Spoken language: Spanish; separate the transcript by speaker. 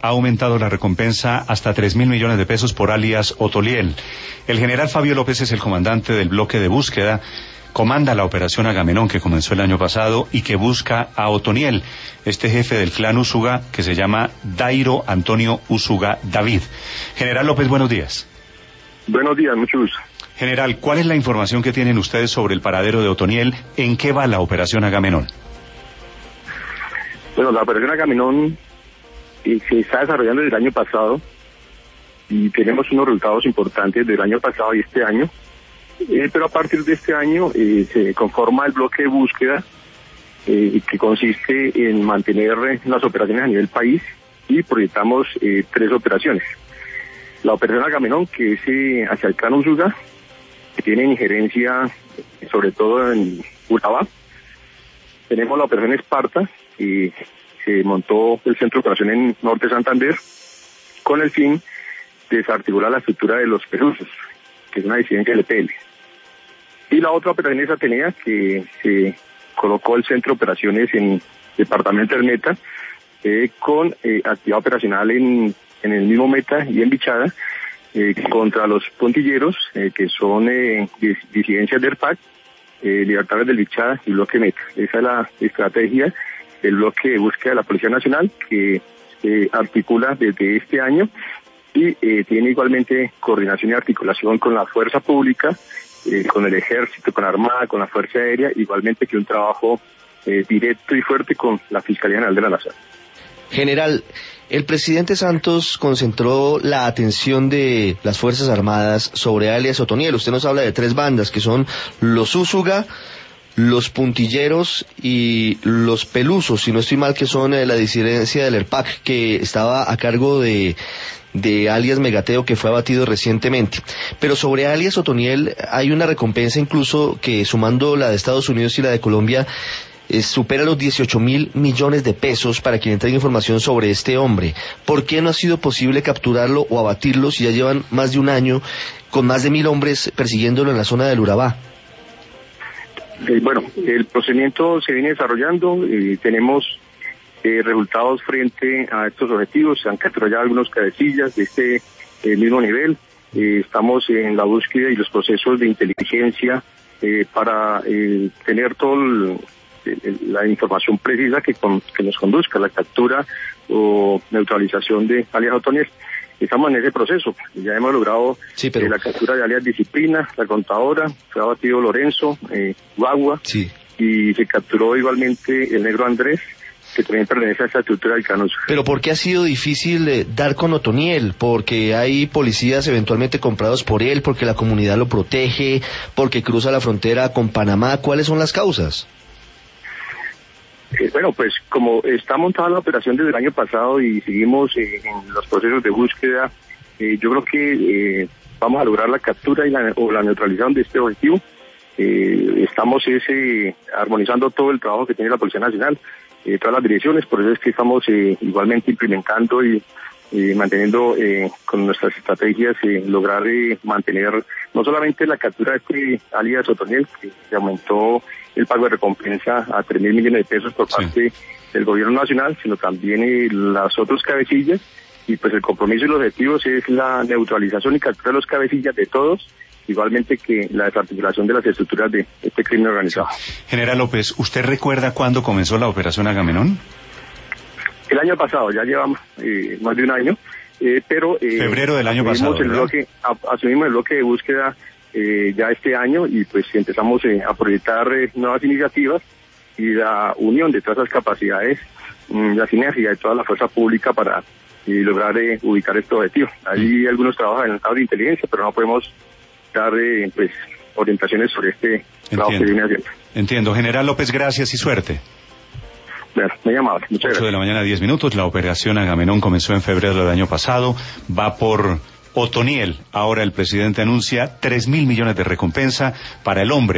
Speaker 1: ha aumentado la recompensa hasta 3.000 millones de pesos por alias Otoniel. El general Fabio López es el comandante del bloque de búsqueda, comanda la operación Agamenón que comenzó el año pasado y que busca a Otoniel, este jefe del clan Usuga que se llama Dairo Antonio Usuga David. General López, buenos días.
Speaker 2: Buenos días, mucho gusto.
Speaker 1: General, ¿cuál es la información que tienen ustedes sobre el paradero de Otoniel? ¿En qué va la operación Agamenón?
Speaker 2: Bueno, la operación Agamenón se está desarrollando desde el año pasado y tenemos unos resultados importantes del año pasado y este año. Pero a partir de este año se conforma el bloque de búsqueda que consiste en mantener las operaciones a nivel país y proyectamos 3 operaciones. La operación Agamenón, que es hacia el clan Usuga, que tiene injerencia sobre todo en Urabá. Tenemos la operación Esparta, que se montó el centro de operación en Norte Santander con el fin de desarticular la estructura de los pelusos, que es una disidencia del EPL. Y la otra operación es Atenea, que se colocó el centro de operaciones en departamento del Meta, con actividad operacional en el mismo Meta y en Bichada, contra los puntilleros, que son disidencias del PAC, Libertades del Bichada y bloque Meta. Esa es la estrategia del bloque de búsqueda de la Policía Nacional, que articula desde este año y tiene igualmente coordinación y articulación con la Fuerza Pública, con el Ejército, con la Armada, con la Fuerza Aérea, igualmente que un trabajo directo y fuerte con la Fiscalía General de la Nación.
Speaker 3: General, el presidente Santos concentró la atención de las Fuerzas Armadas sobre alias Otoniel. Usted nos habla de 3 bandas, que son los Usuga, los puntilleros y los pelusos, si no estoy mal, que son la disidencia del ERPAC, que estaba a cargo de alias Megateo, que fue abatido recientemente. Pero sobre alias Otoniel hay una recompensa incluso que, sumando la de Estados Unidos y la de Colombia, supera los 18.000 millones de pesos para quien entregue información sobre este hombre. ¿Por qué no ha sido posible capturarlo o abatirlo si ya llevan más de un año con más de 1.000 hombres persiguiéndolo en la zona del Urabá?
Speaker 2: Bueno, el procedimiento se viene desarrollando y tenemos resultados frente a estos objetivos. Se han capturado ya algunos cabecillas de este mismo nivel. Estamos en la búsqueda y los procesos de inteligencia para tener toda la información precisa que nos conduzca a la captura o neutralización de alias Otoniel. Estamos en ese proceso. Ya hemos logrado la captura de alias Disciplina, la contadora, fue abatido Lorenzo, Guagua, y se capturó igualmente el negro Andrés, que también pertenece a esta estructura del Canoso.
Speaker 3: Pero ¿por qué ha sido difícil dar con Otoniel? ¿Porque hay policías eventualmente comprados por él? ¿Porque la comunidad lo protege? ¿Porque cruza la frontera con Panamá? ¿Cuáles son las causas?
Speaker 2: Bueno, pues como está montada la operación desde el año pasado y seguimos en los procesos de búsqueda, yo creo que vamos a lograr la captura o la neutralización de este objetivo. Estamos armonizando todo el trabajo que tiene la Policía Nacional, todas las direcciones, por eso es que estamos igualmente implementando y manteniendo con nuestras estrategias lograr mantener no solamente la captura de este alias Otoniel, que se aumentó el pago de recompensa a 3.000 millones de pesos por parte del gobierno nacional, sino también las otras cabecillas, y pues el compromiso y los objetivos es la neutralización y captura de los cabecillas de todos, igualmente que la desarticulación de las estructuras de este crimen organizado.
Speaker 1: General López, ¿usted recuerda cuándo comenzó la operación Agamenón?
Speaker 2: El año pasado, ya llevamos más de un año, pero
Speaker 1: febrero del año pasado,
Speaker 2: asumimos el bloque de búsqueda ya este año y pues empezamos a proyectar nuevas iniciativas y la unión de todas las capacidades, la sinergia de toda la fuerza pública para lograr ubicar este objetivo. Hay algunos trabajos en el estado de inteligencia, pero no podemos dar pues orientaciones sobre este trabajo que viene haciendo.
Speaker 1: Entiendo. General López, gracias y suerte.
Speaker 2: Muy amable, muchas gracias.
Speaker 1: 8 de la mañana, 10 minutos. La operación Agamenón comenzó en febrero del año pasado. Va por Otoniel. Ahora el presidente anuncia 3.000 millones de recompensa para el hombre